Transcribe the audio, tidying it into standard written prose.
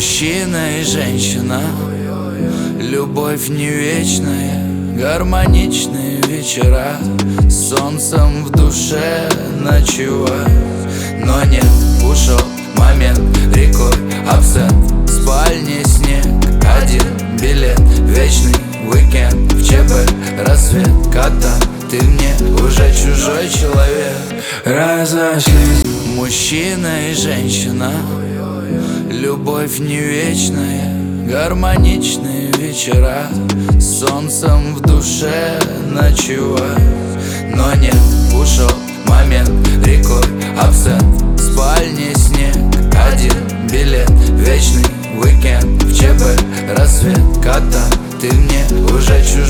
Мужчина и женщина, любовь не вечная, гармоничные вечера, с солнцем в душе ночевать. Но нет, ушел момент рекой, абсент, в спальне снег, один билет, вечный уикенд, в ЧП рассвет, когда ты мне уже чужой человек. Разошлись. Мужчина и женщина, любовь не вечная, гармоничные вечера, с солнцем в душе ночевать. Но нет, ушел момент рекой, абсент, в спальне снег, один билет, вечный уикенд, в ЧП рассвет, когда ты мне уже чужой.